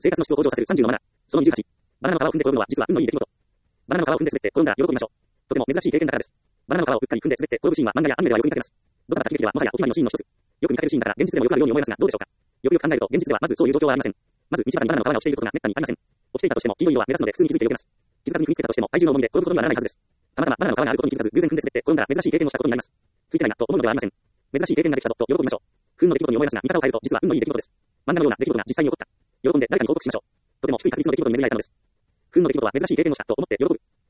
生活の質を向上させる30のマナー。その28。バナナの皮を踏んで転ぶのは実は運のいい出来事。バナナの皮を踏んで滑って転んだら喜びましょう。とても珍しい経験だからです。バナナの皮をうっかり踏んで滑って転ぶシーンは漫画やアニメではよく見かけます。ドタバタ喜劇ではもはやお決まりのシーンの一つ。よく見かけるシーンだから現実でもよくあるように思えますがどうでしょうか。よくよく考えると現実ではまずそういう状況はありません。まず道端にバナナの皮が落ちていることが滅多にありません。落ちていたとしても黄色い色は目立つので普通に気づいてよけます。気づかずに踏みつけたとしても体重の重みで転ぶことにはならないはずです。たまたまバナナの皮があることに気づかず偶然踏んで滑って転んだら珍しい経験をしたことになります。ついてないなと思うのではありません。珍しい経験ができたぞと喜びましょう。不運の出来事に思いますが見方を変えると実は運のいい出来事です。漫画のような出来事が実際に起こった。喜んで誰かに報告しましょう。とても低い確率の出来事に巡り合えたのです。不運の出来事は珍しい経験をしたと思って喜ぶ。